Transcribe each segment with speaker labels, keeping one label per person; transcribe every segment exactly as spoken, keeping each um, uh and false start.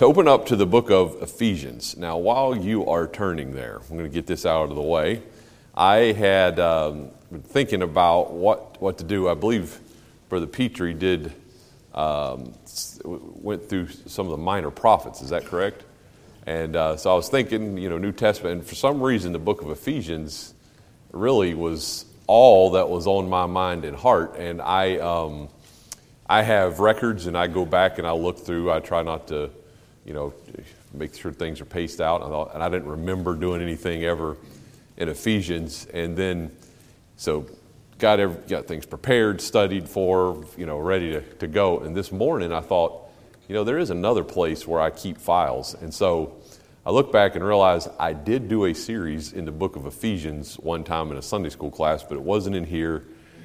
Speaker 1: to open up to the book of Ephesians. Now, while you are turning there, I'm going to get this out of the way. I had um, been thinking about what, what to do. I believe Brother Petrie did um, went through some of the minor prophets. Is that correct? And uh, so I was thinking, you know, New Testament, and for some reason the book of Ephesians really was all that was on my mind and heart. And I um, I have records, and I go back and I look through. I try not to, you know, make sure things are paced out. And I, thought, and I didn't remember doing anything ever in Ephesians. And then, so got every, got things prepared, studied for, you know, ready to, to go. And this morning I thought, you know, there is another place where I keep files. And so I look back and realize I did do a series in the book of Ephesians one time in a Sunday school class, but it wasn't in here.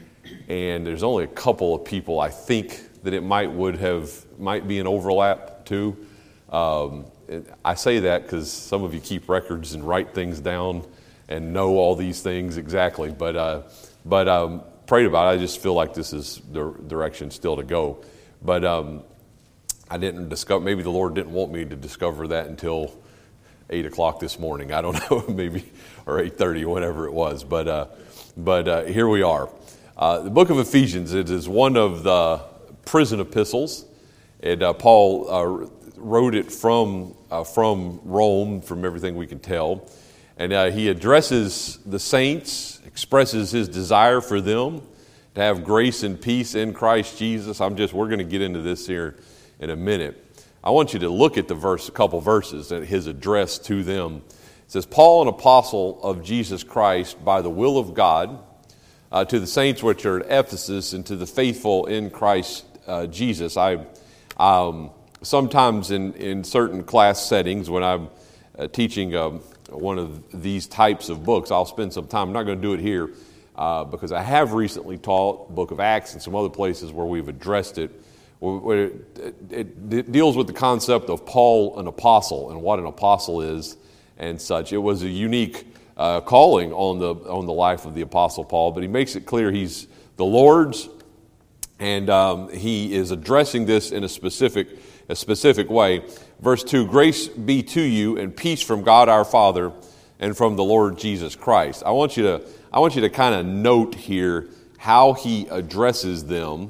Speaker 1: And there's only a couple of people I think that it might would have, might be an overlap to. Um, I say that because some of you keep records and write things down and know all these things exactly. But uh, but um, prayed about it. I just feel like this is the direction still to go. But um, I didn't discover, maybe the Lord didn't want me to discover that until eight o'clock this morning. I don't know, maybe, or eight thirty, whatever it was. But uh, but uh, here we are. Uh, the book of Ephesians, it is one of the prison epistles. And uh, Paul uh, wrote it from uh, from Rome, from everything we can tell. And uh, he addresses the saints, expresses his desire for them to have grace and peace in Christ Jesus. I'm just, we're going to get into this here in a minute. I want you to look at the verse, a couple verses, at his address to them. It says, Paul, an apostle of Jesus Christ, by the will of God, uh, to the saints which are at Ephesus, and to the faithful in Christ uh, Jesus. I um, sometimes in, in certain class settings, when I'm uh, teaching um, one of these types of books, I'll spend some time. I'm not going to do it here uh, because I have recently taught the book of Acts and some other places where we've addressed it. Where it, it, it deals with the concept of Paul, an apostle, and what an apostle is and such. It was a unique uh, calling on the on the life of the apostle Paul, but he makes it clear he's the Lord's, and um, he is addressing this in a specific a specific way. Verse two, grace be to you and peace from God our Father and from the Lord Jesus Christ. I want you to I want you to kind of note here how he addresses them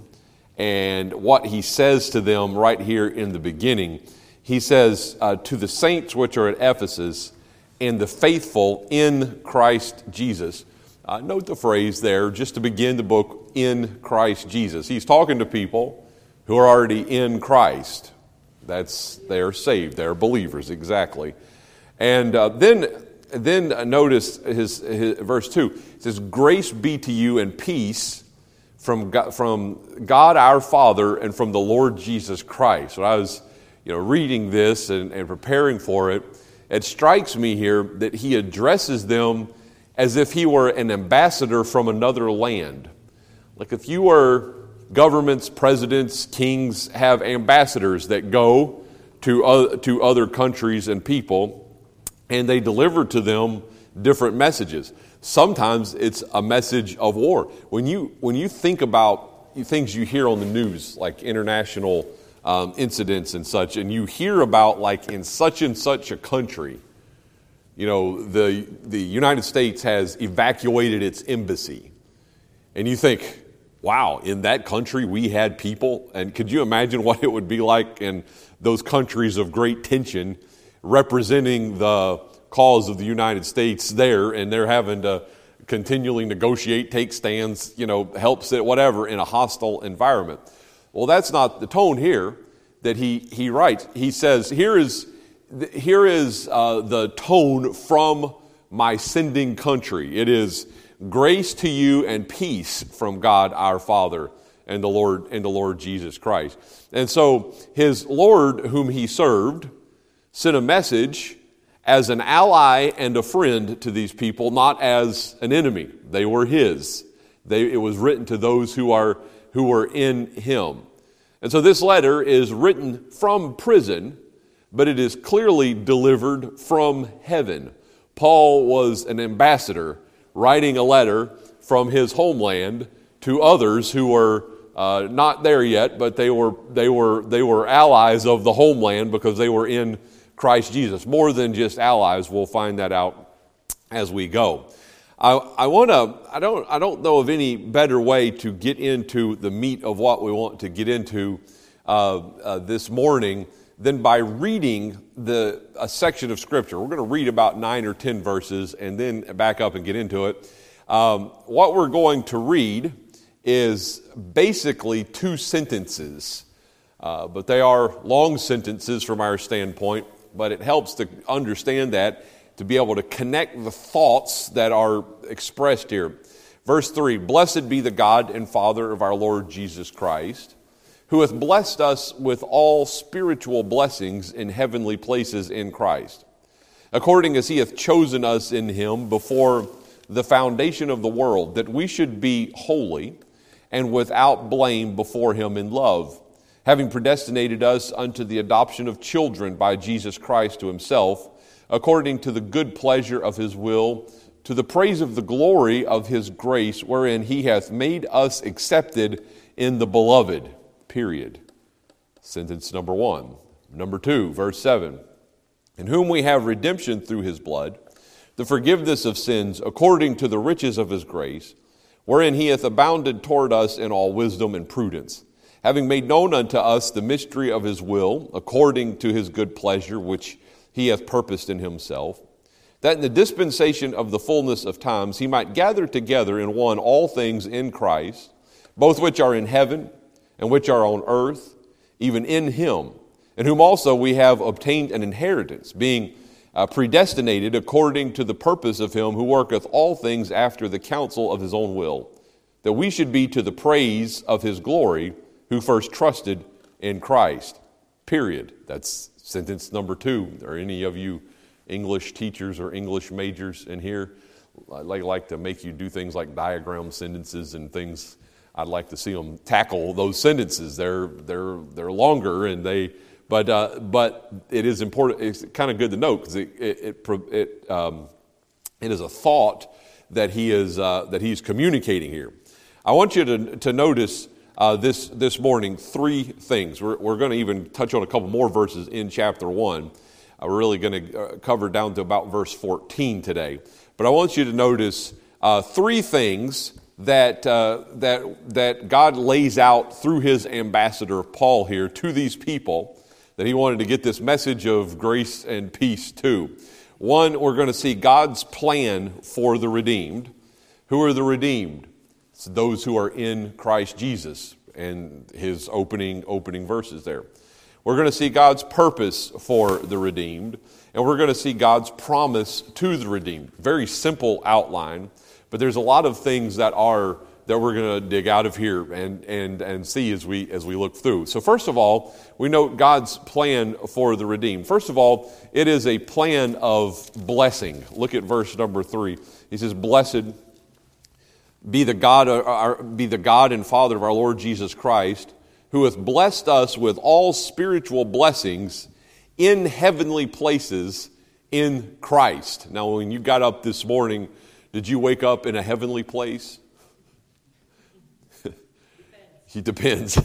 Speaker 1: and what he says to them right here in the beginning. He says, uh, to the saints which are at Ephesus and the faithful in Christ Jesus. Uh, note the phrase there, just to begin the book, in Christ Jesus. He's talking to people who are already in Christ. That's, they're saved, they're believers, exactly. And uh, then, then notice his, his verse two. It says, grace be to you and peace From God, from God our Father and from the Lord Jesus Christ. When I was, you know, reading this and, and preparing for it, it strikes me here that he addresses them as if he were an ambassador from another land. Like if you were governments, presidents, kings have ambassadors that go to uh, to other countries and people, and they deliver to them different messages. Sometimes it's a message of war. When you when you think about things you hear on the news, like international um, incidents and such, and you hear about like in such and such a country, you know, the the United States has evacuated its embassy, and you think, wow, in that country we had people, and could you imagine what it would be like in those countries of great tension, representing the cause of the United States there, and they're having to continually negotiate, take stands, you know, help sit, whatever, in a hostile environment. Well, that's not the tone here that he, he writes. He says, here is, here is uh, the tone from my sending country. It is grace to you and peace from God our Father and the Lord and the Lord Jesus Christ. And so his Lord whom he served sent a message as an ally and a friend to these people, not as an enemy. They were his. They, it was written to those who are who were in him. And so this letter is written from prison, but it is clearly delivered from heaven. Paul was an ambassador writing a letter from his homeland to others who were uh, not there yet, but they were they were they were allies of the homeland because they were in Christ Jesus. More than just allies, we'll find that out as we go. I, I want to. I don't. I don't know of any better way to get into the meat of what we want to get into uh, uh, this morning than by reading the a section of Scripture. We're going to read about nine or ten verses and then back up and get into it. Um, what we're going to read is basically two sentences, uh, but they are long sentences from our standpoint. But it helps to understand that, to be able to connect the thoughts that are expressed here. Verse three, blessed be the God and Father of our Lord Jesus Christ, who hath blessed us with all spiritual blessings in heavenly places in Christ, according as he hath chosen us in him before the foundation of the world, that we should be holy and without blame before him in love, having predestinated us unto the adoption of children by Jesus Christ to himself, according to the good pleasure of his will, to the praise of the glory of his grace, wherein he hath made us accepted in the beloved. Period. Sentence number one. Number two, verse seven. In whom we have redemption through his blood, the forgiveness of sins according to the riches of his grace, wherein he hath abounded toward us in all wisdom and prudence, having made known unto us the mystery of his will, according to his good pleasure, which he hath purposed in himself, that in the dispensation of the fullness of times he might gather together in one all things in Christ, both which are in heaven and which are on earth, even in him, in whom also we have obtained an inheritance, being uh, predestinated according to the purpose of him who worketh all things after the counsel of his own will, that we should be to the praise of his glory, who first trusted in Christ. Period. That's sentence number two. Are any of you English teachers or English majors in here? I like, like to make you do things like diagram sentences and things. I'd like to see them tackle those sentences. They're they're they're longer, and they but uh, but it is important. It's kind of good to know because it it it, it, um, it is a thought that he is uh, that he's communicating here. I want you to to notice. Uh, this this morning, three things. We're, we're going to even touch on a couple more verses in chapter one. Uh, we're really going to uh, cover down to about verse fourteen today. But I want you to notice uh, three things that uh, that that God lays out through his ambassador Paul here to these people that he wanted to get this message of grace and peace to. One, we're going to see God's plan for the redeemed. Who are the redeemed? It's those who are in Christ Jesus, and his opening opening verses there. We're going to see God's purpose for the redeemed, and we're going to see God's promise to the redeemed. Very simple outline, but there's a lot of things that are that we're going to dig out of here and and and see as we as we look through. So first of all, we note God's plan for the redeemed. First of all, it is a plan of blessing. Look at verse number three. He says, "Blessed Be the God, our, be the God and Father of our Lord Jesus Christ, who hath blessed us with all spiritual blessings in heavenly places in Christ." Now, when you got up this morning, did you wake up in a heavenly place? It depends.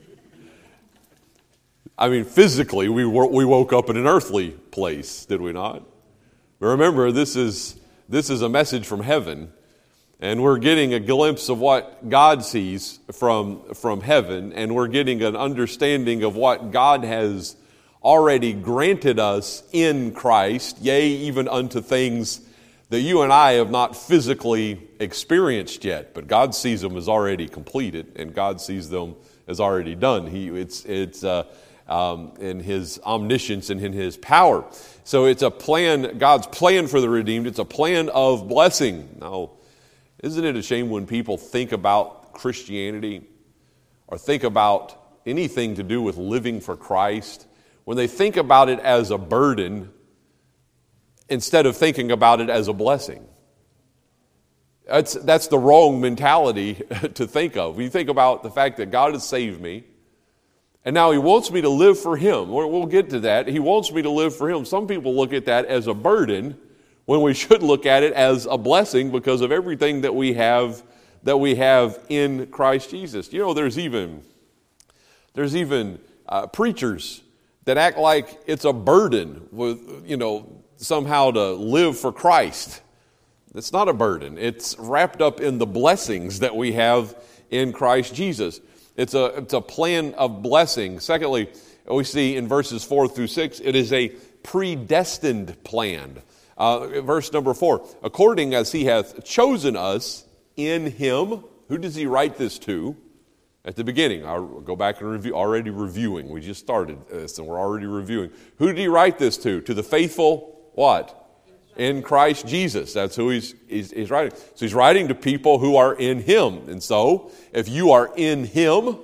Speaker 1: I mean, physically, we we woke up in an earthly place, did we not? But remember, this is this is a message from heaven. And we're getting a glimpse of what God sees from, from heaven, and we're getting an understanding of what God has already granted us in Christ, yea, even unto things that you and I have not physically experienced yet, but God sees them as already completed, and God sees them as already done. He, it's it's uh, um, in His omniscience and in His power. So it's a plan, God's plan for the redeemed. It's a plan of blessing. Now, isn't it a shame when people think about Christianity or think about anything to do with living for Christ, when they think about it as a burden instead of thinking about it as a blessing? That's, that's the wrong mentality to think of. When you think about the fact that God has saved me, and now He wants me to live for Him. We'll get to that. He wants me to live for Him. Some people look at that as a burden when we should look at it as a blessing because of everything that we have that we have in Christ Jesus. You know, there's even there's even uh, preachers that act like it's a burden with, you know, somehow to live for Christ. It's not a burden. It's wrapped up in the blessings that we have in Christ Jesus. It's a, it's a plan of blessing. Secondly, we see in verses four through six, it is a predestined plan. Uh, verse number four, according as he hath chosen us in him. Who does he write this to? At the beginning, I'll go back and review, already reviewing. We just started this and we're already reviewing. Who did he write this to? To the faithful, what? In Christ Jesus. That's who he's, he's, he's writing. So he's writing to people who are in him. And so, if you are in him,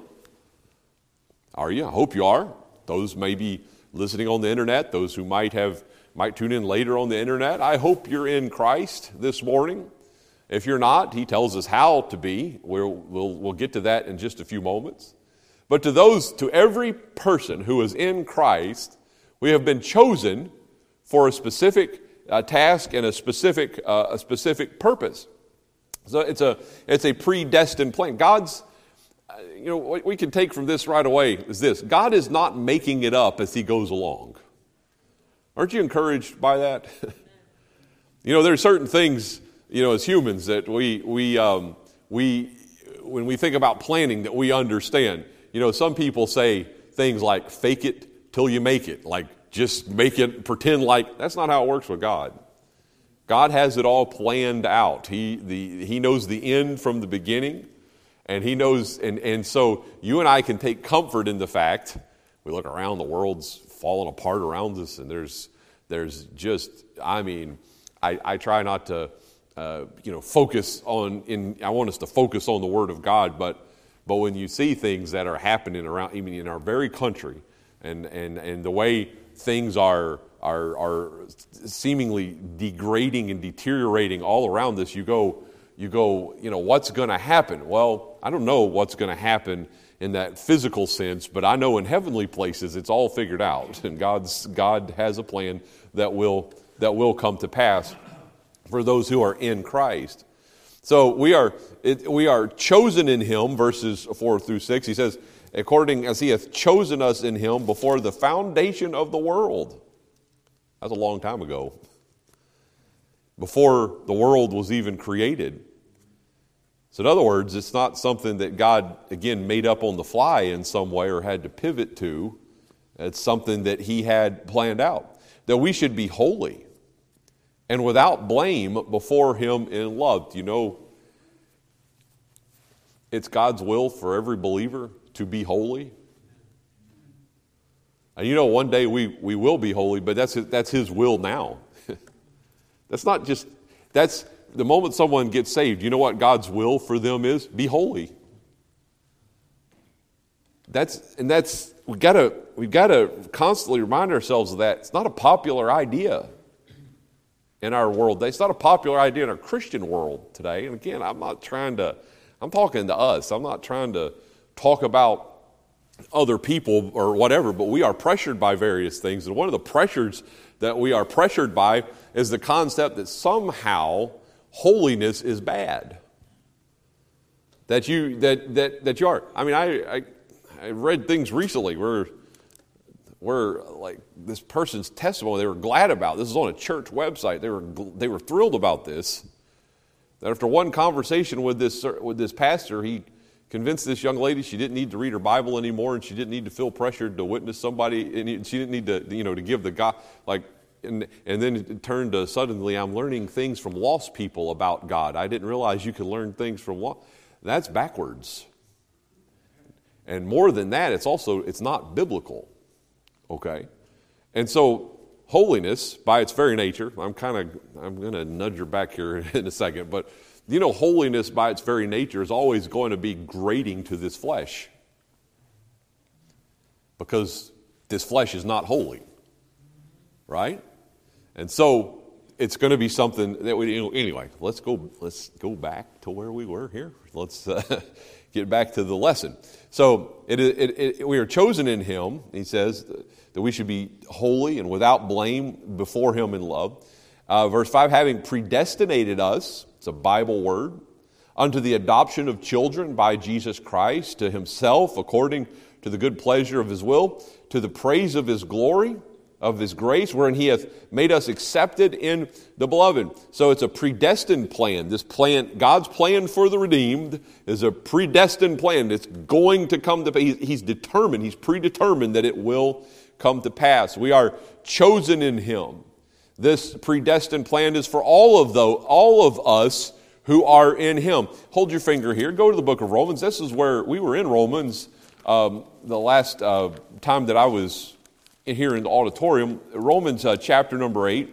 Speaker 1: are you? I hope you are. Those may be listening on the internet, those who might have might tune in later on the internet. I hope you're in Christ this morning. If you're not, he tells us how to be. We'll, we'll, we'll get to that in just a few moments. But to those, to every person who is in Christ, we have been chosen for a specific uh, task and a specific uh, a specific purpose. So it's a it's a predestined plan. God's, uh, you know, what we can take from this right away is this: God is not making it up as he goes along. Aren't you encouraged by that? You know, there are certain things, you know, as humans that we we um, we when we think about planning that we understand. You know, some people say things like "fake it till you make it," like just make it pretend like. That's not how it works with God. God has it all planned out. He the he knows the end from the beginning, and he knows and and so you and I can take comfort in the fact we look around, the world's falling apart around us, and there's there's just I mean I, I try not to. Uh, you know, focus on, in, I want us to focus on the Word of God, but but when you see things that are happening around, even in our very country, and and, and the way things are, are, are seemingly degrading and deteriorating all around us, you go, you go, you know, what's going to happen? Well, I don't know what's going to happen in that physical sense, but I know in heavenly places it's all figured out, and God's God has a plan that will that will come to pass for those who are in Christ. So we are it, we are chosen in him, verses four through six. He says, according as he hath chosen us in him before the foundation of the world. That's a long time ago. Before the world was even created. So in other words, it's not something that God, again, made up on the fly in some way or had to pivot to. It's something that he had planned out. That we should be holy and without blame before him in love. Do you know it's God's will for every believer to be holy? And you know, one day we, we will be holy, but that's, that's his will now. That's not just, that's the moment someone gets saved, you know what God's will for them is? Be holy. That's, and that's, we've got to, we've got to constantly remind ourselves of that. It's not a popular idea in our world. It's not a popular idea in our Christian world today. And again, I'm not trying to, I'm talking to us. I'm not trying to talk about other people or whatever, but we are pressured by various things. And one of the pressures that we are pressured by is the concept that somehow holiness is bad. That you, that, that, that you are. I mean, I, I, I read things recently where where like this person's testimony, they were glad about. This is on a church website. They were they were thrilled about this. That after one conversation with this with this pastor, he convinced this young lady she didn't need to read her Bible anymore, and she didn't need to feel pressured to witness somebody, and she didn't need to you know to give the God like. And, and then it turned to suddenly, I'm learning things from lost people about God. I didn't realize you could learn things from lost. That's backwards. And more than that, it's also it's not biblical. Okay, and so holiness, by its very nature, I'm kind of, I'm going to nudge her back here in a second, but you know, holiness by its very nature is always going to be grating to this flesh, because this flesh is not holy, right? And so it's going to be something that we, you know, anyway. Let's go. Let's go back to where we were here. Let's uh, get back to the lesson. So it, it, it, we are chosen in him. He says that we should be holy and without blame before him in love. Uh, verse five, having predestinated us, it's a Bible word, unto the adoption of children by Jesus Christ to himself, according to the good pleasure of his will, to the praise of his glory, of his grace, wherein he hath made us accepted in the beloved. So it's a predestined plan. This plan, God's plan for the redeemed, is a predestined plan. It's going to come to pass. He's determined, he's predetermined that it will come to pass. We are chosen in him. This predestined plan is for all of those, all of us who are in him. Hold your finger here. Go to the book of Romans. This is where we were in Romans um, the last uh, time that I was here in the auditorium. Romans uh, chapter number eight.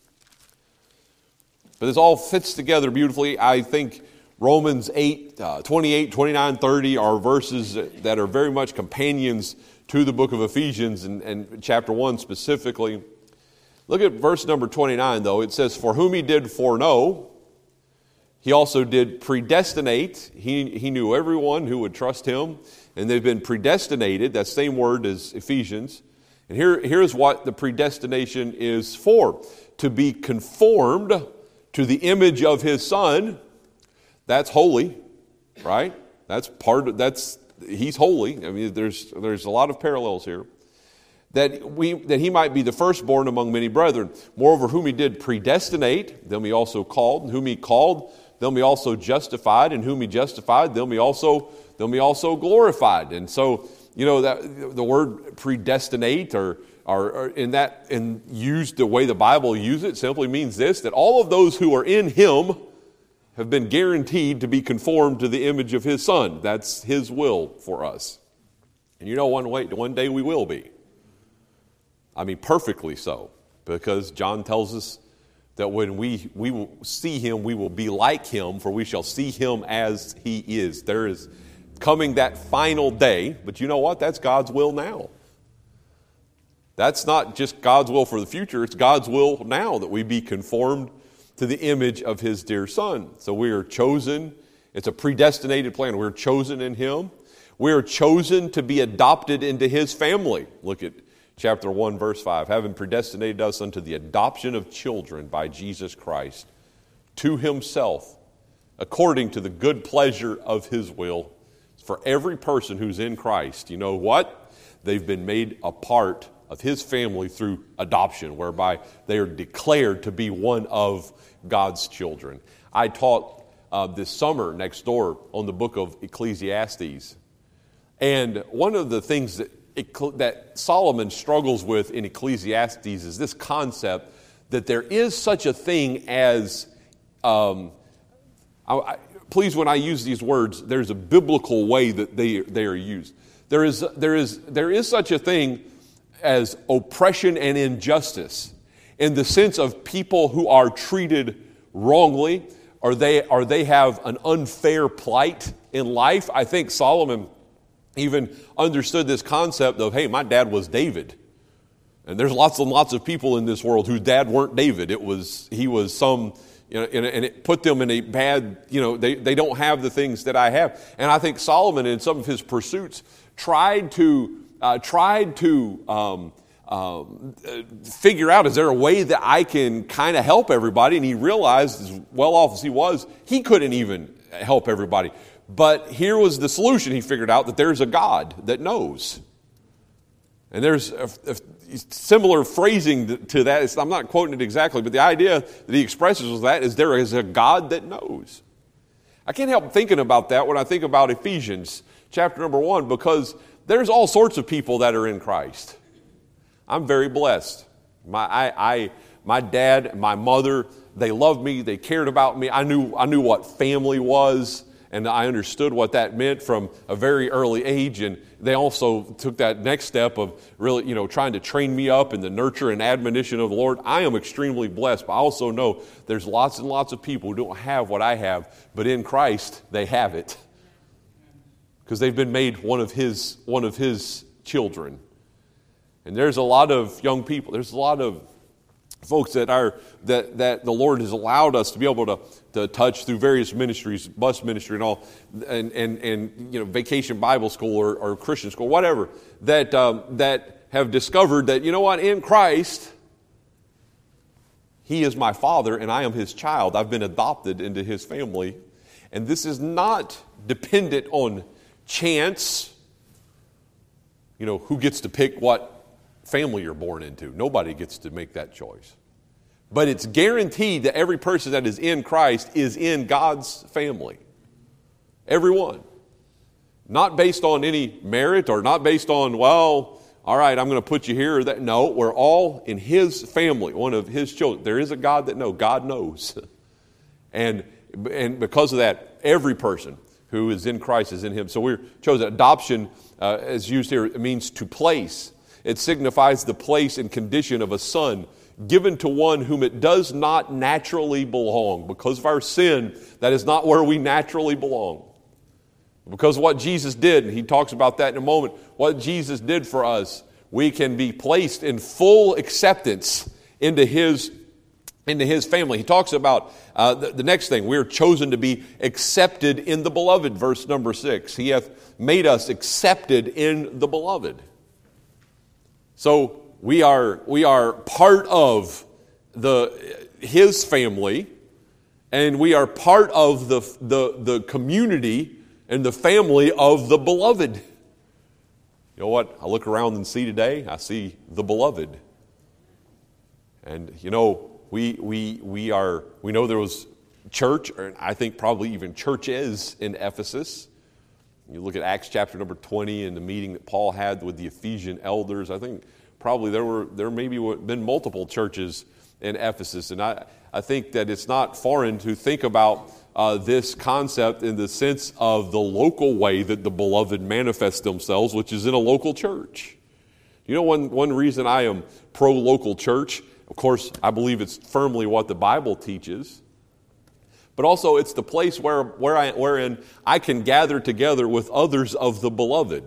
Speaker 1: But this all fits together beautifully. I think Romans eight, uh, twenty-eight, twenty-nine, thirty are verses that are very much companions to the book of Ephesians and, and chapter one specifically. Look at verse number twenty-nine though. It says, for whom he did foreknow, he also did predestinate. He, he knew everyone who would trust him. And they've been predestinated. That same word as Ephesians. And here, here's what the predestination is for. To be conformed to the image of his Son. That's holy, right? That's part of, that's, he's holy. I mean, there's, there's a lot of parallels here. That we that he might be the firstborn among many brethren. Moreover, whom he did predestinate, them he also called. And whom he called, them he also justified. And whom he justified, them he also them he also glorified. And so, you know, that the word predestinate, or, or, or in that and used the way the Bible uses it, simply means this: that all of those who are in him have been guaranteed to be conformed to the image of his Son. That's his will for us. And you know, one way, one day we will be. I mean, perfectly so, because John tells us that when we, we will see him, we will be like him, for we shall see him as he is. There is coming that final day, but you know what? That's God's will now. That's not just God's will for the future, it's God's will now that we be conformed to the image of his dear Son. So we are chosen. It's a predestinated plan. We're chosen in him. We are chosen to be adopted into his family. Look at chapter one, verse five, having predestinated us unto the adoption of children by Jesus Christ to himself, according to the good pleasure of his will. For every person who's in Christ, you know what? They've been made a part of his family through adoption, whereby they are declared to be one of God's children. I taught uh, this summer next door on the book of Ecclesiastes. And one of the things that that Solomon struggles with in Ecclesiastes is this concept that there is such a thing as, um, I, I, please when I use these words, there's a biblical way that they, they are used. There is, there is, there is such a thing as oppression and injustice in the sense of people who are treated wrongly, or they, or they have an unfair plight in life. I think Solomon even understood this concept of, hey, my dad was David. And there's lots and lots of people in this world whose dad weren't David. It was, he was some, you know, and it put them in a bad, you know, they, they don't have the things that I have. And I think Solomon in some of his pursuits tried to, uh, tried to um, um, figure out, is there a way that I can kind of help everybody? And he realized, as well off as he was, he couldn't even help everybody. But here was the solution. He figured out that there's a God that knows. And there's a, a similar phrasing to that. It's, I'm not quoting it exactly, but the idea that he expresses was that is there is a God that knows. I can't help thinking about that when I think about Ephesians chapter number one, because there's all sorts of people that are in Christ. I'm very blessed. My, I, I, my dad, my mother, they loved me. They cared about me. I knew, I knew what family was. And I understood what that meant from a very early age. And they also took that next step of really, you know, trying to train me up in the nurture and admonition of the Lord. I am extremely blessed, but I also know there's lots and lots of people who don't have what I have, but in Christ, they have it. Because they've been made one of his, one of his children. And there's a lot of young people, there's a lot of folks that are that, that the Lord has allowed us to be able to, to touch through various ministries, bus ministry and all, and and, and you know, vacation Bible school or, or Christian school, whatever, that um, that have discovered that, you know what, in Christ, he is my father and I am his child. I've been adopted into his family. And this is not dependent on chance. You know, who gets to pick what family you're born into? Nobody gets to make that choice. But it's guaranteed that every person that is in Christ is in God's family. Everyone. Not based on any merit or not based on, well, all right, I'm going to put you here or that. No, we're all in His family, one of His children. There is a God that knows. God knows. and, and because of that, every person who is in Christ is in Him. So we're chosen. Adoption, uh, as used here, it means to place. It signifies the place and condition of a son given to one whom it does not naturally belong. Because of our sin, that is not where we naturally belong. Because of what Jesus did, and he talks about that in a moment, what Jesus did for us, we can be placed in full acceptance into His, into His family. He talks about uh, the, the next thing, we are chosen to be accepted in the beloved, verse number six. He hath made us accepted in the beloved. So we are, we are part of the His family, and we are part of the, the, the community and the family of the beloved. You know what? I look around and see today, I see the beloved. And you know, we we we are we know there was church, or I think probably even churches in Ephesus. You look at Acts chapter number twenty and the meeting that Paul had with the Ephesian elders. I think probably there were there maybe been multiple churches in Ephesus, and I, I think that it's not foreign to think about Uh, this concept in the sense of the local way that the beloved manifest themselves, which is in a local church. You know, one, one reason I am pro-local church, of course, I believe it's firmly what the Bible teaches, but also it's the place where, where I, wherein I can gather together with others of the beloved.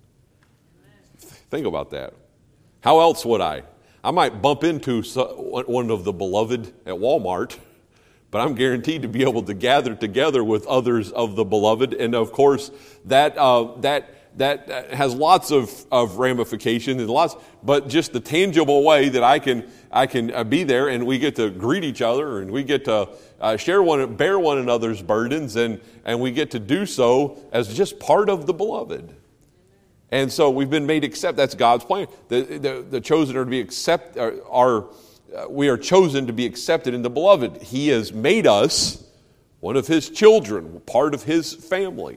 Speaker 1: Think about that. How else would I? I might bump into one of the beloved at Walmart, but I'm guaranteed to be able to gather together with others of the beloved. And of course, that uh, that that has lots of, of ramifications and lots, but just the tangible way that I can I can uh, be there, and we get to greet each other, and we get to uh, share one, bear one another's burdens, and and we get to do so as just part of the beloved. And so we've been made accept. That's God's plan. The the, the chosen are to be accept are. are Uh, we are chosen to be accepted in the beloved. He has made us one of His children, part of His family.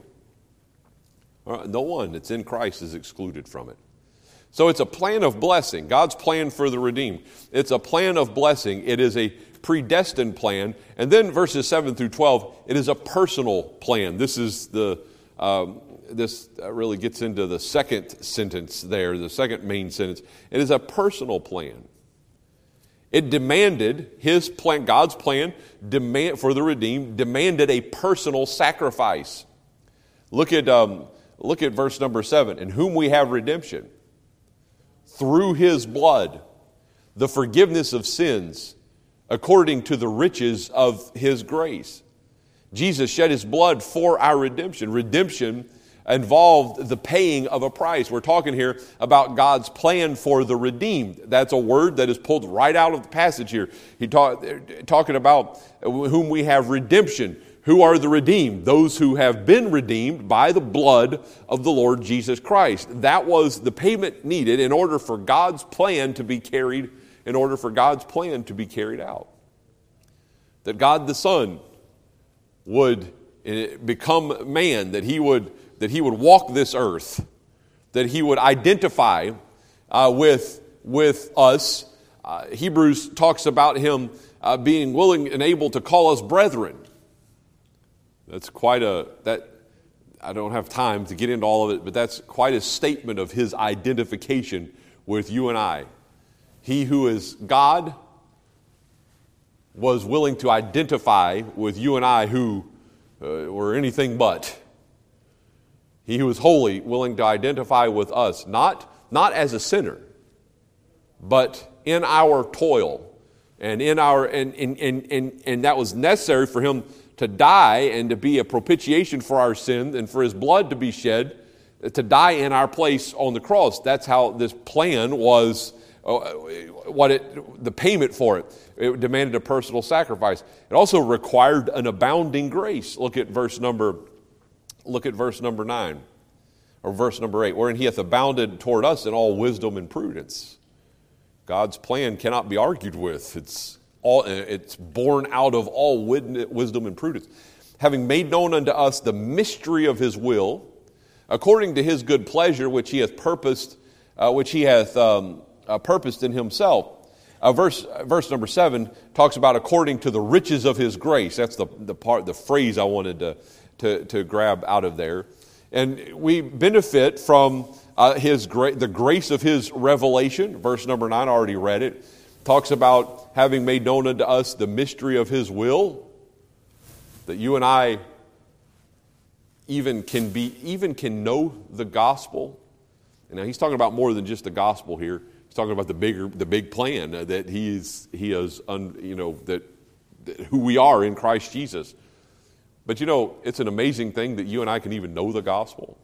Speaker 1: All right, no one that's in Christ is excluded from it. So it's a plan of blessing, God's plan for the redeemed. It's a plan of blessing. It is a predestined plan. And then verses seven through twelve, it is a personal plan. This is the um, this really gets into the second sentence there, the second main sentence. It is a personal plan. It demanded, his plan, God's plan demand for the redeemed, demanded a personal sacrifice. Look at um, look at verse number seven. In whom we have redemption through His blood, the forgiveness of sins, according to the riches of His grace. Jesus shed His blood for our redemption. Redemption involved the paying of a price. We're talking here about God's plan for the redeemed. That's a word that is pulled right out of the passage here. He talk, talking about whom we have redemption. Who are the redeemed? Those who have been redeemed by the blood of the Lord Jesus Christ. That was the payment needed in order for God's plan to be carried, in order for God's plan to be carried out. That God the Son would become man, that He would that He would walk this earth, that He would identify uh, with, with us. Uh, Hebrews talks about Him uh, being willing and able to call us brethren. That's quite a, that I don't have time to get into all of it, but that's quite a statement of His identification with you and I. He who is God was willing to identify with you and I who uh, were anything but. He who is holy, willing to identify with us, not, not as a sinner, but in our toil. And in our and, and, and, and, and that was necessary for Him to die and to be a propitiation for our sin and for His blood to be shed, to die in our place on the cross. That's how this plan was, what it, the payment for it. It demanded a personal sacrifice. It also required an abounding grace. Look at verse number, look at verse number nine, or verse number eight, wherein he hath abounded toward us in all wisdom and prudence. God's plan cannot be argued with. It's all, it's born out of all wisdom and prudence. Having made known unto us the mystery of his will, according to his good pleasure, which he hath purposed, uh, which he hath um, uh, purposed in himself. Uh, verse verse number seven talks about according to the riches of his grace. That's the the part, the phrase I wanted to to, to grab out of there. And we benefit from uh, his gra- the grace of his revelation. Verse number nine, I already read it. Talks about having made known unto us the mystery of his will, that you and I even can be, even can know the gospel. And now he's talking about more than just the gospel here. He's talking about the bigger, the big plan uh, that he is, he is, un, you know, that, that who we are in Christ Jesus. But you know, it's an amazing thing that you and I can even know the gospel.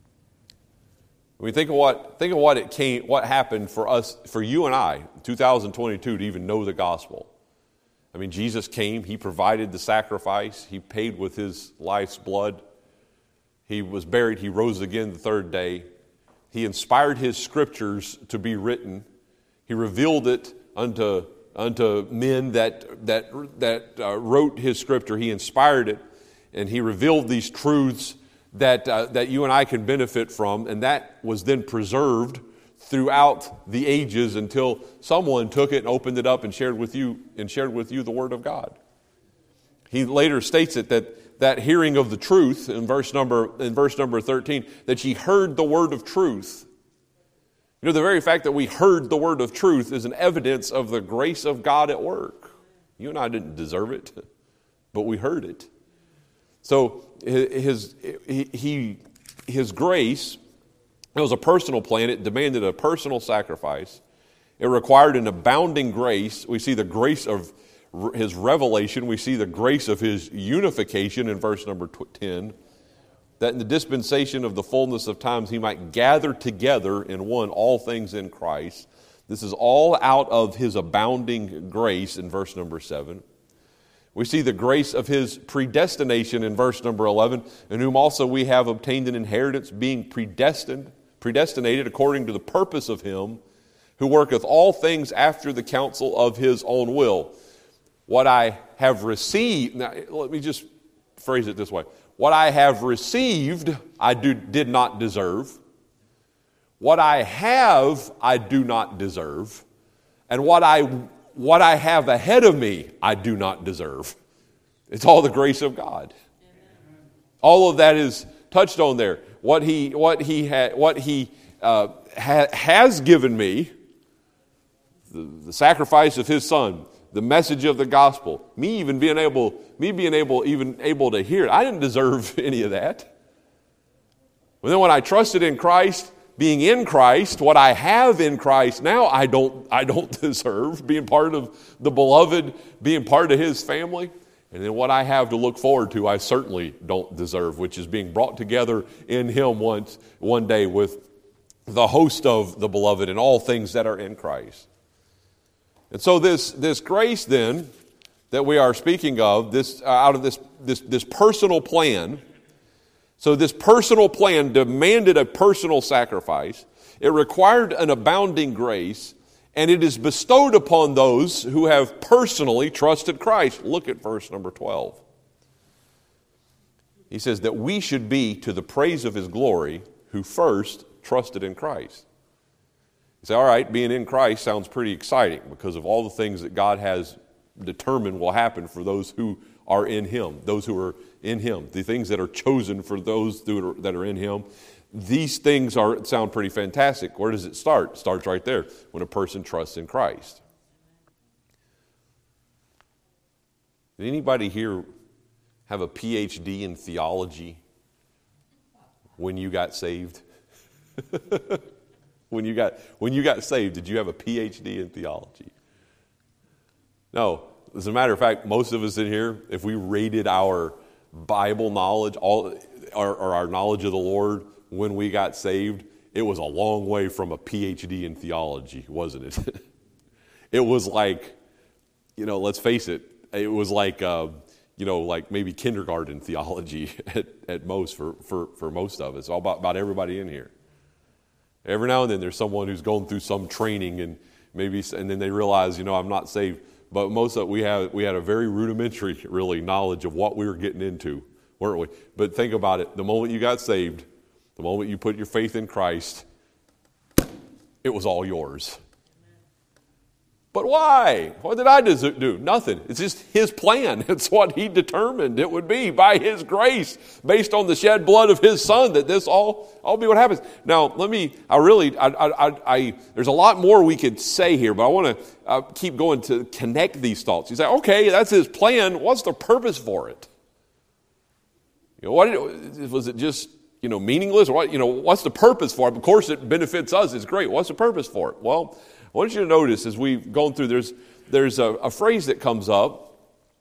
Speaker 1: I mean, think of what, think of what it came, what happened for us, for you and I, in two thousand twenty-two, to even know the gospel. I mean, Jesus came, he provided the sacrifice, he paid with his life's blood. He was buried, he rose again the third day. He inspired his scriptures to be written. He revealed it unto, unto men that, that, that uh, wrote his scripture. He inspired it, and he revealed these truths that, uh, that you and I can benefit from, and that was then preserved throughout the ages until someone took it and opened it up and shared with you and shared with you the Word of God. He later states it that that hearing of the truth in verse number in verse number thirteen, that ye heard the word of truth. You know, the very fact that we heard the word of truth is an evidence of the grace of God at work. You and I didn't deserve it, but we heard it. So his he his grace, it was a personal plan. It demanded a personal sacrifice. It required an abounding grace. We see the grace of his revelation. We see the grace of his unification in verse number ten. That in the dispensation of the fullness of times he might gather together in one all things in Christ. This is all out of his abounding grace in verse number seven. We see the grace of his predestination in verse number eleven, in whom also we have obtained an inheritance, being predestined, predestinated according to the purpose of him who worketh all things after the counsel of his own will. What I have received, now let me just phrase it this way. What I have received, I do, did not deserve. What I have, I do not deserve. And what I, what I have ahead of me, I do not deserve. It's all the grace of God. All of that is touched on there. What he, what he, ha, what he uh, ha, has given me, the, the sacrifice of his son, the message of the gospel, me even being able, me being able, even able to hear it. I didn't deserve any of that. But then when I trusted in Christ, being in Christ, what I have in Christ now, I don't, I don't deserve. Being part of the beloved, being part of his family. And then what I have to look forward to, I certainly don't deserve, which is being brought together in him once, one day with the host of the beloved and all things that are in Christ. And so this, this grace then that we are speaking of, this uh, out of this, this, this personal plan, so this personal plan demanded a personal sacrifice. It required an abounding grace, and it is bestowed upon those who have personally trusted Christ. Look at verse number twelve. He says that we should be to the praise of his glory who first trusted in Christ. You say, all right, being in Christ sounds pretty exciting because of all the things that God has determined will happen for those who are in him, those who are in him, the things that are chosen for those that are in him. These things are sound pretty fantastic. Where does it start? It starts right there, when a person trusts in Christ. Did anybody here have a P H D in theology when you got saved? When you got when you got saved, did you have a P H D in theology? No. As a matter of fact, most of us in here, if we rated our Bible knowledge, all or, or our knowledge of the Lord when we got saved, it was a long way from a P H D in theology, wasn't it? It was like, you know, let's face it, it was like, uh, you know, like maybe kindergarten theology at, at most for, for, for most of us, all about, about everybody in here. Every now and then there's someone who's going through some training and maybe, and then they realize, you know, I'm not saved. But most of we have we had a very rudimentary, really, knowledge of what we were getting into, weren't we? But think about it. The moment you got saved, the moment you put your faith in Christ, it was all yours. But why? What did I do? Nothing. It's just His plan. It's what He determined it would be by His grace, based on the shed blood of His Son, that this all all be what happens. Now, let me. I really. I. I. I there's a lot more we could say here, but I want to uh, keep going to connect these thoughts. You say, okay, that's His plan. What's the purpose for it? You know, what was it? Just you know meaningless? Or what? You know, what's the purpose for it? Of course, it benefits us. It's great. What's the purpose for it? Well, I want you to notice as we've gone through, there's, there's a, a phrase that comes up.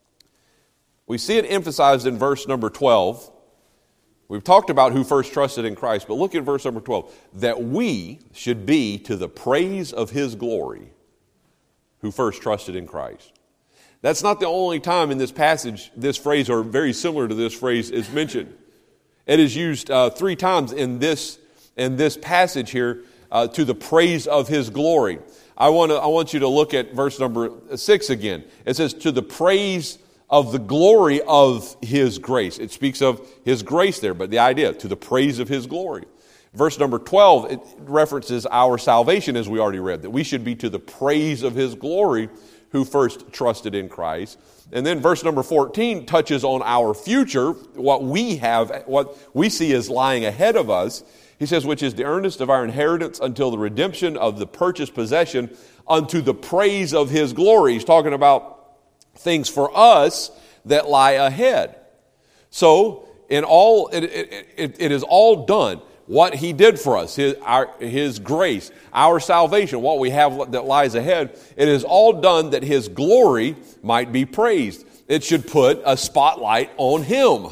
Speaker 1: We see it emphasized in verse number twelve. We've talked about who first trusted in Christ, but look at verse number twelve. That we should be to the praise of His glory who first trusted in Christ. That's not the only time in this passage this phrase, or very similar to this phrase, is mentioned. It is used uh, three times in this, in this passage here, uh, to the praise of His glory. I want to. I want you to look at verse number six again. It says, to the praise of the glory of His grace. It speaks of His grace there, but the idea, to the praise of His glory. Verse number twelve, it references our salvation, as we already read, that we should be to the praise of His glory who first trusted in Christ. And then verse number fourteen touches on our future, what we have, what we see as lying ahead of us. He says, which is the earnest of our inheritance until the redemption of the purchased possession unto the praise of His glory. He's talking about things for us that lie ahead. So, in all, it, it, it, it is all done. What He did for us, His, our, His grace, our salvation, what we have that lies ahead, it is all done that His glory might be praised. It should put a spotlight on Him.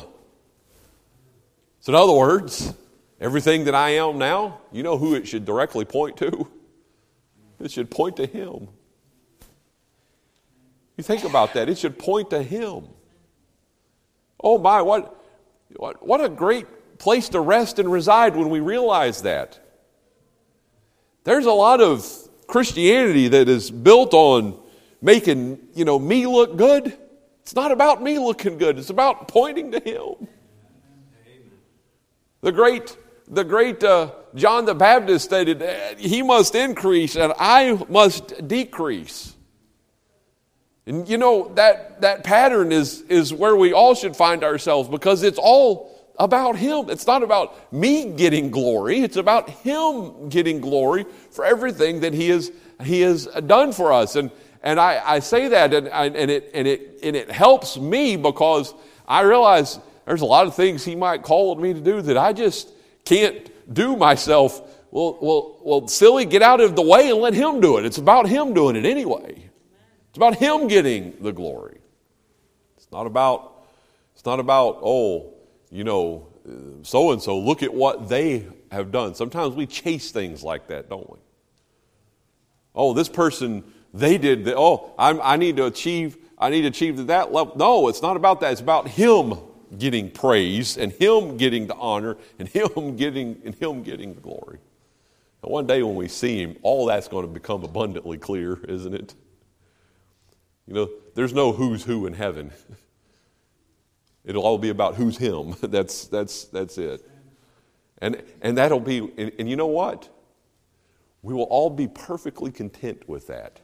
Speaker 1: So in other words, everything that I am now, you know who it should directly point to? It should point to Him. You think about that. It should point to Him. Oh my, what, what, what a great place to rest and reside when we realize that. There's a lot of Christianity that is built on making, you know, me look good. It's not about me looking good. It's about pointing to Him. The great The great uh, John the Baptist stated, He must increase and I must decrease. And you know, that, that pattern is, is where we all should find ourselves, because it's all about Him. It's not about me getting glory. It's about Him getting glory for everything that He has, he has done for us. And, and I, I say that and, I, and, it, and, it, and it helps me, because I realize there's a lot of things He might call me to do that I just can't do myself. Well, well, well, silly, get out of the way and let Him do it. It's about Him doing it anyway. It's about Him getting the glory. It's not about, it's not about, oh, you know, so-and-so, look at what they have done. Sometimes we chase things like that, don't we? Oh, this person, they did that. Oh, I'm, I need to achieve, I need to achieve to that level. No, it's not about that. It's about Him getting praise and Him getting the honor and Him getting and Him getting the glory. And one day when we see Him, all that's going to become abundantly clear, isn't it? You know, there's no who's who in heaven. It'll all be about who's Him. That's that's that's it. And and that'll be and, and you know what? We will all be perfectly content with that.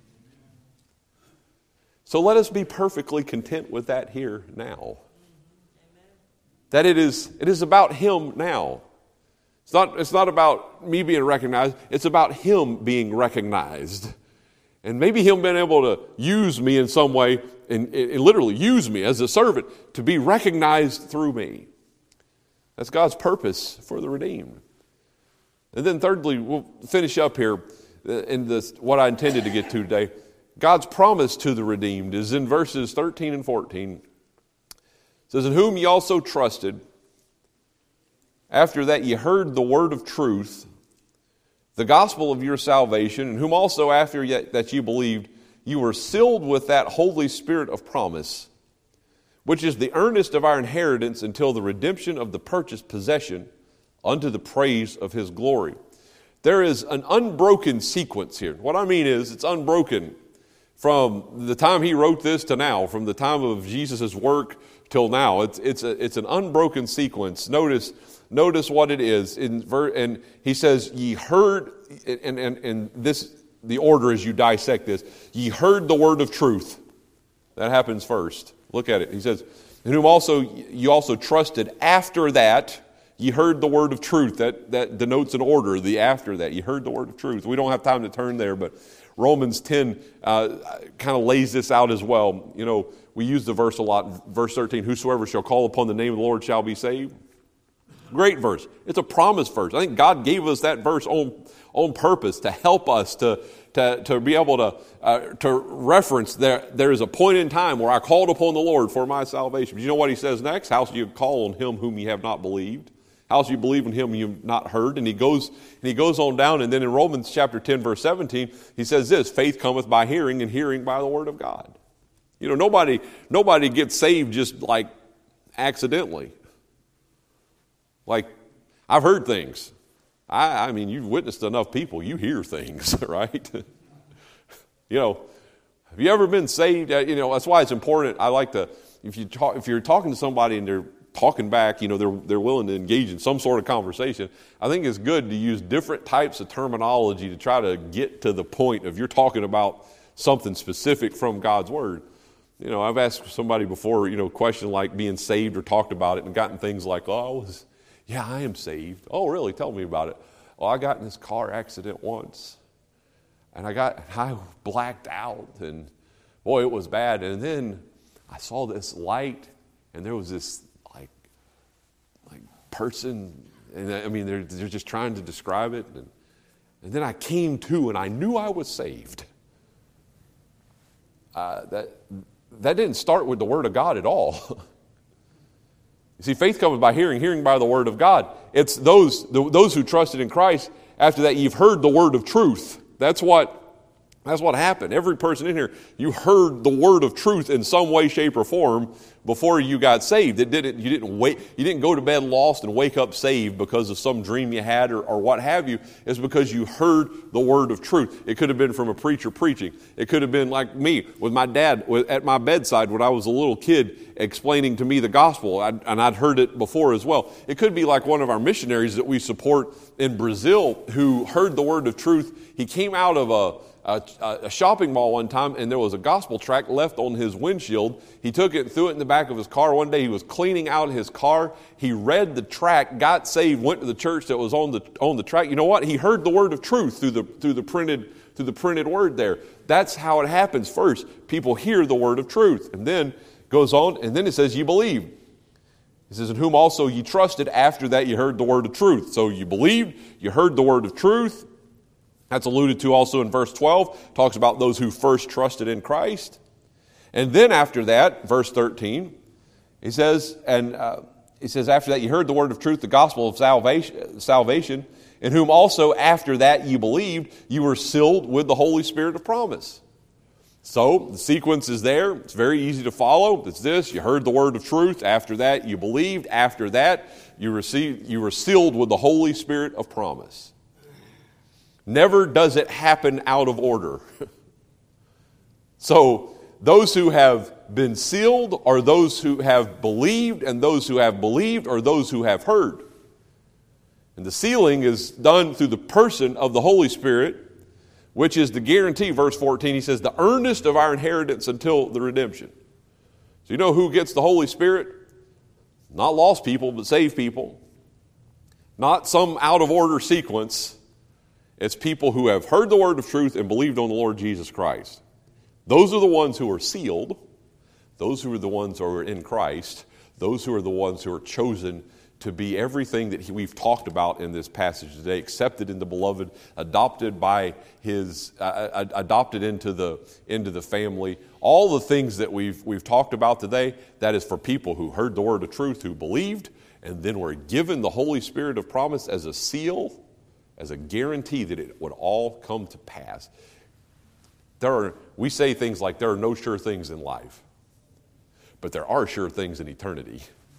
Speaker 1: So let us be perfectly content with that here now. That it is it is about Him now. It's not it's not about me being recognized. It's about Him being recognized. And maybe Him being able to use me in some way, and, and literally use me as a servant to be recognized through me. That's God's purpose for the redeemed. And then thirdly, we'll finish up here in this, what I intended to get to today. God's promise to the redeemed is in verses thirteen and fourteen. It says, in whom ye also trusted, after that ye heard the word of truth, the gospel of your salvation, in whom also after yet that you believed, you were sealed with that Holy Spirit of promise, which is the earnest of our inheritance until the redemption of the purchased possession unto the praise of his glory. There is an unbroken sequence here. What I mean is it's unbroken from the time he wrote this to now, from the time of Jesus' work till now. It's it's a, it's an unbroken sequence. Notice notice what it is. In ver, and he says, ye heard, and, and, and this, the order as you dissect this, ye heard the word of truth. That happens first. Look at it. He says, in whom also you also trusted after that. You heard the word of truth. That, that denotes an order, the after that. You heard the word of truth. We don't have time to turn there, but Romans ten uh, kind of lays this out as well. You know, we use the verse a lot, verse thirteen, whosoever shall call upon the name of the Lord shall be saved. Great verse. It's a promise verse. I think God gave us that verse on, on purpose to help us to, to, to be able to, uh, to reference there. There is a point in time where I called upon the Lord for my salvation. But you know what he says next? How shall you call on him whom ye have not believed? How shall you believe in him you've not heard? And he goes and he goes on down, and then in Romans chapter ten, verse seventeen, he says this, faith cometh by hearing, and hearing by the word of God. You know, nobody nobody gets saved just like accidentally. Like, I've heard things. I, I mean, you've witnessed enough people, you hear things, right? You know, have you ever been saved? You know, that's why it's important. I like to, if you talk, if you're talking to somebody and they're talking back, you know, they're they're willing to engage in some sort of conversation, I think it's good to use different types of terminology to try to get to the point of you're talking about something specific from God's Word. You know, I've asked somebody before, you know, a question like being saved or talked about it and gotten things like, oh, I was, yeah, I am saved. Oh, really? Tell me about it. Oh, I got in this car accident once, and I got, I blacked out, and boy, it was bad. And then I saw this light, and there was this like, like person, and I mean, they're they're just trying to describe it, and, and then I came to, and I knew I was saved. Uh, that that didn't start with the Word of God at all. You see, faith comes by hearing, hearing by the Word of God. It's those the, those who trusted in Christ. After that, you've heard the word of truth. That's what that's what happened. Every person in here, you heard the word of truth in some way, shape, or form before you got saved. It didn't. You didn't wait. You didn't go to bed lost and wake up saved because of some dream you had or, or what have you. It's because you heard the word of truth. It could have been from a preacher preaching. It could have been like me with my dad at my bedside when I was a little kid explaining to me the gospel, I'd, and I'd heard it before as well. It could be like one of our missionaries that we support in Brazil who heard the word of truth. He came out of a A, a shopping mall one time, and there was a gospel tract left on his windshield. He took it and threw it in the back of his car. One day he was cleaning out his car. He read the tract, got saved, went to the church that was on the on the tract. You know what? He heard the word of truth through the through the printed through the printed word there. That's how it happens first. People hear the word of truth, and then goes on, and then it says, "You believe." It says, "In whom also ye trusted." After that, you heard the word of truth. So you believed, you heard the word of truth. That's alluded to also in verse twelve. Talks about those who first trusted in Christ. And then after that, verse thirteen, he says, and uh, he says, after that you heard the word of truth, the gospel of salvation, salvation, in whom also after that you believed, you were sealed with the Holy Spirit of promise. So the sequence is there. It's very easy to follow. It's this: you heard the word of truth. After that, you believed. After that, you received. You were sealed with the Holy Spirit of promise. Never does it happen out of order. So those who have been sealed are those who have believed, and those who have believed are those who have heard. And the sealing is done through the person of the Holy Spirit, which is the guarantee. Verse fourteen, he says, the earnest of our inheritance until the redemption. So you know who gets the Holy Spirit? Not lost people, but saved people. Not some out of order sequence. It's people who have heard the word of truth and believed on the Lord Jesus Christ. Those are the ones who are sealed. Those who are the ones who are in Christ. Those who are the ones who are chosen to be everything that we've talked about in this passage today, accepted in the beloved, adopted by his, uh, adopted into the into the family. All the things that we've we've talked about today, that is for people who heard the word of truth, who believed, and then were given the Holy Spirit of promise as a seal. as a guarantee that it would all come to pass. There are, we say things like there are no sure things in life, but there are sure things in eternity.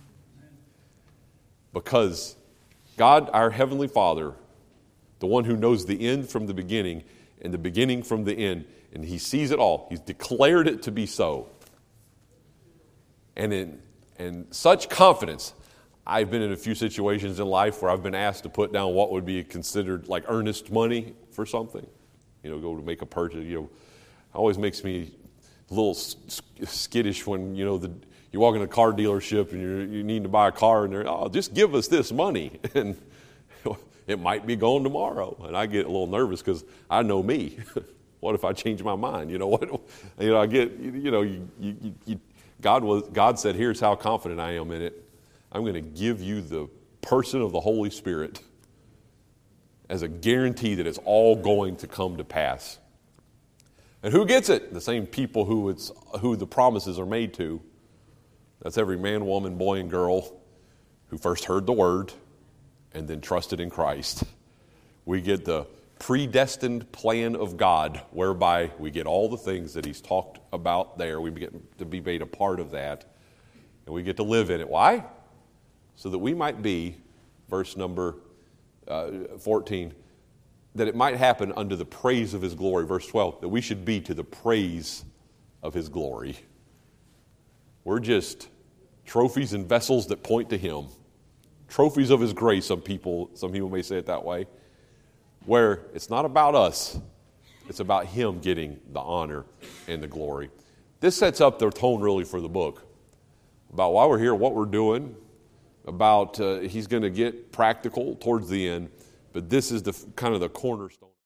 Speaker 1: Because God, our Heavenly Father, the one who knows the end from the beginning and the beginning from the end, and He sees it all. He's declared it to be so. And in and such confidence, I've been in a few situations in life where I've been asked to put down what would be considered like earnest money for something. You know, go to make a purchase. You know, it always makes me a little skittish when, you know, the, you walk in a car dealership and you're, you need to buy a car and they're, oh, just give us this money. And it might be gone tomorrow. And I get a little nervous because I know me. What if I change my mind? You know what? You know, I get, you know, you, you, you, God was, God said, here's how confident I am in it. I'm going to give you the person of the Holy Spirit as a guarantee that it's all going to come to pass. And who gets it? The same people who it's who the promises are made to. That's every man, woman, boy, and girl who first heard the word and then trusted in Christ. We get the predestined plan of God, whereby we get all the things that He's talked about there. We get to be made a part of that, and we get to live in it. Why? So that we might be, verse number uh, fourteen, that it might happen unto the praise of His glory. Verse twelve, that we should be to the praise of His glory. We're just trophies and vessels that point to Him. Trophies of His grace, some people, some people may say it that way, where it's not about us, it's about Him getting the honor and the glory. This sets up the tone really for the book, about why we're here, what we're doing, about uh, he's going to get practical towards the end, but this is the kind of the cornerstone.